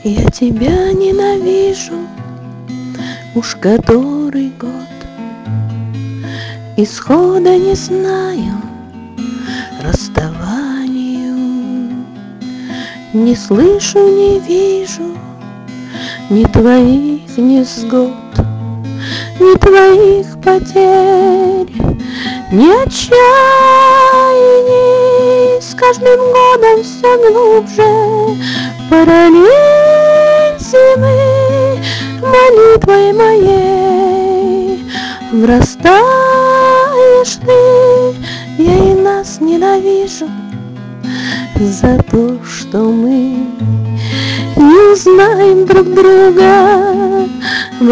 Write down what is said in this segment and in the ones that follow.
Я тебя ненавижу уж который год, исхода не знаю расставанию. Не слышу, не вижу ни твоих невзгод, ни твоих потерь, ни отчаяний. С каждым годом все глубже параллель зимы молитвой моей врастаешь ты. Я и нас ненавижу за то, что мы не знаем друг друга в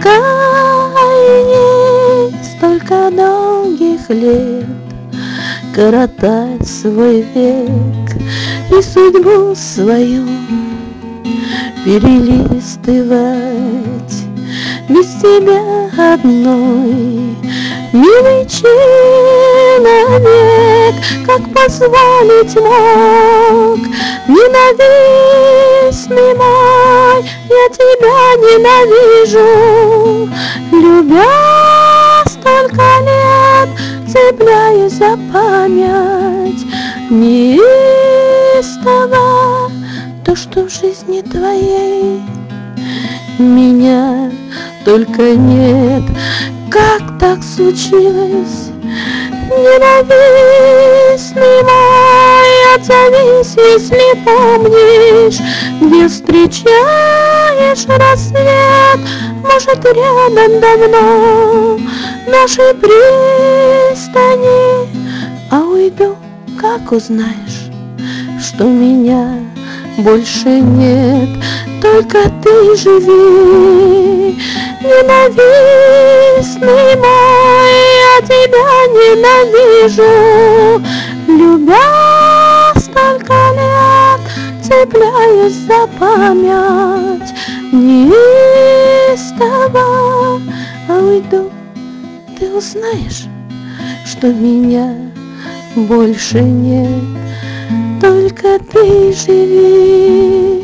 раскаянии. Столько долгих лет коротать свой век и судьбу свою перелистывать без тебя одной. Милый человек, как позволить мог ненавистный мой? Я тебя ненавижу, любя столько лет, цепляюсь за память неистово. То, что в жизни твоей меня только нет. Как так случилось, ненавистный мой? Отзовись, если помнишь, где встречаешь рассвет. Может, рядом давно наши пристани. А уйду, как узнаешь, что меня больше нет. Только ты живи, ненавистный мой. Я тебя ненавижу, любя столько лет, цепляюсь за память неистово. А уйду, ты узнаешь, что меня больше нет. Только ты живи.